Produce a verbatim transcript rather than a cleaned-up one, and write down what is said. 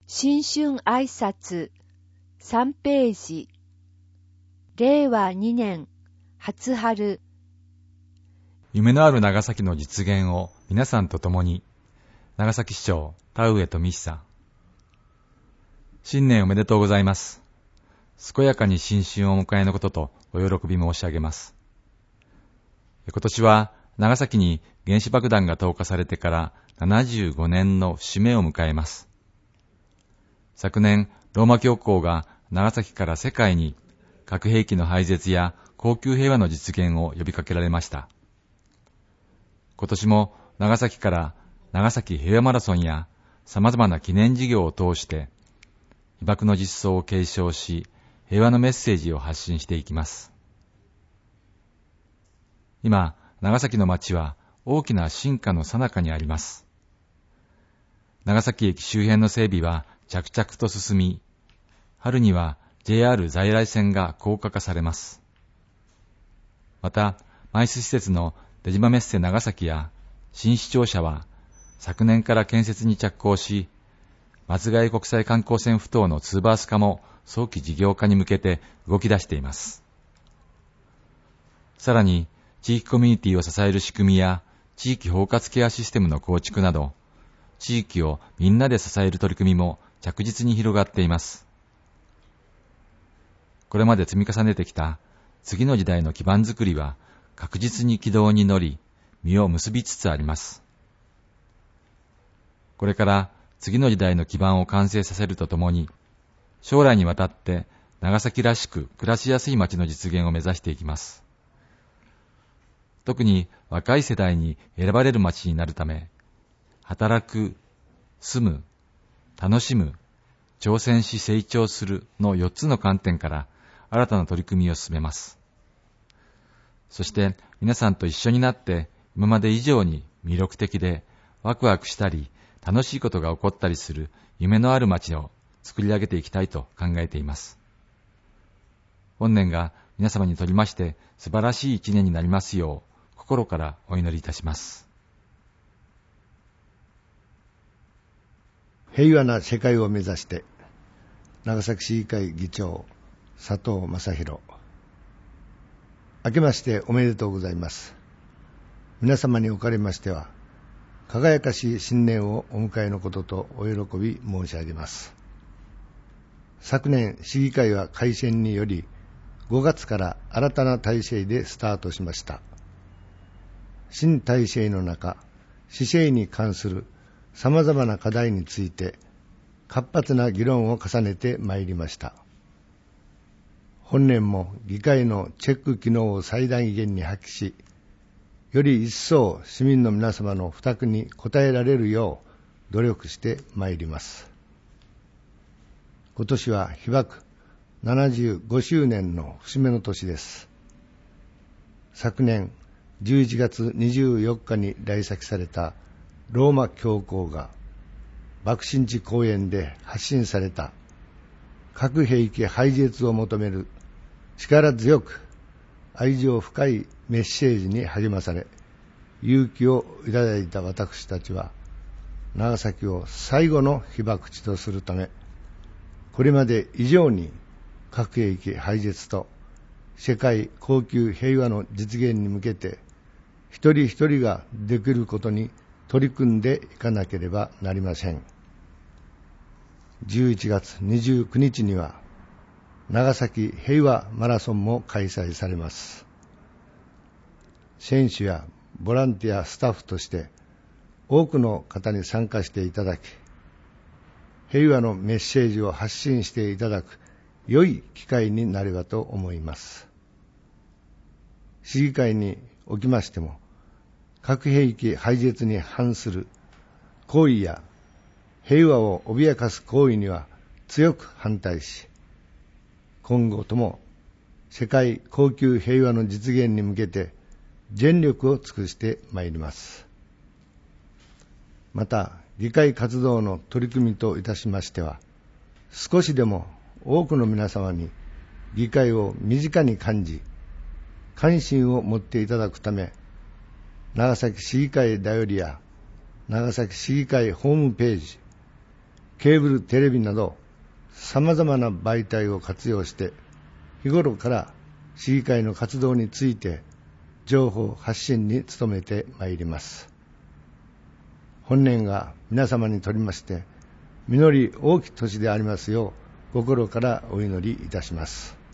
新春挨拶さんページ、れいわにねん初春。 夢のある長崎の実現を皆さんと共に。長崎市長田上富久。新年おめでとうございます。健やかに新春をお迎えのこととお喜び申し上げます。今年は長崎に原子爆弾が投下されてからななじゅうごねんの節目を迎えます。昨年、ローマ教皇が長崎から世界に核兵器の廃絶や恒久平和の実現を呼びかけられました。今年も長崎から長崎平和マラソンや様々な記念事業を通して被爆の実相を継承し、平和のメッセージを発信していきます。今、長崎の街は大きな進化の最中にあります。長崎駅周辺の整備は着々と進み、春には ジェイアール 在来線が高架化されます。また、マイス施設の出島メッセ長崎や新市庁舎は昨年から建設に着工し、松ヶ江国際観光船埠頭のツーバース化も早期事業化に向けて動き出しています。さらに、地域コミュニティを支える仕組みや地域包括ケアシステムの構築など、地域をみんなで支える取り組みも着実に広がっています。これまで積み重ねてきた次の時代の基盤づくりは確実に軌道に乗り、実を結びつつあります。これから次の時代の基盤を完成させるとともに、将来にわたって長崎らしく暮らしやすい街の実現を目指していきます。特に若い世代に選ばれる街になるため、働く、住む、楽しむ、挑戦し成長するのよっつの観点から新たな取り組みを進めます。そして皆さんと一緒になって今まで以上に魅力的でワクワクしたり楽しいことが起こったりする夢のある街を作り上げていきたいと考えています。本年が皆様にとりまして素晴らしい一年になりますよう心からお祈りいたします。 平和な世界を目指して長崎市議会議長佐藤正弘。明けましておめでとうございます。皆様におかれましては輝かしい新年をお迎えのこととお喜び申し上げます。昨年市議会は改選によりごがつから新たな体制でスタートしました。新体制の中、市政に関する様々な課題について活発な議論を重ねてまいりました。本年も議会のチェック機能を最大限に発揮し、より一層市民の皆様の負託に応えられるよう努力してまいります。今年は被爆ななじゅうごしゅうねんの節目の年です。昨年じゅういちがつにじゅうよっかに来崎されたローマ教皇が爆心地公園で発信された核兵器廃絶を求める力強く愛情深いメッセージに励まされ勇気をいただいた私たちは長崎を最後の被爆地とするためこれまで以上に核兵器廃絶と世界恒久平和の実現に向けて一人一人ができることに取り組んでいかなければなりません。じゅういちがつにじゅうくにちには長崎平和マラソンも開催されます。選手やボランティアスタッフとして多くの方に参加していただき、平和のメッセージを発信していただく良い機会になればと思います。市議会におきましても、核兵器廃絶に反する行為や平和を脅かす行為には強く反対し、今後とも世界恒久平和の実現に向けて全力を尽くしてまいります。また、議会活動の取り組みといたしましては、少しでも多くの皆様に議会を身近に感じ、関心を持っていただくため、長崎市議会だよりや長崎市議会ホームページ、 ケーブル、テレビなど様々な媒体を活用して日頃から市議会の活動について情報発信に努めてまいります。本年が皆様にとりまして実り多き年でありますよう心からお祈りいたします。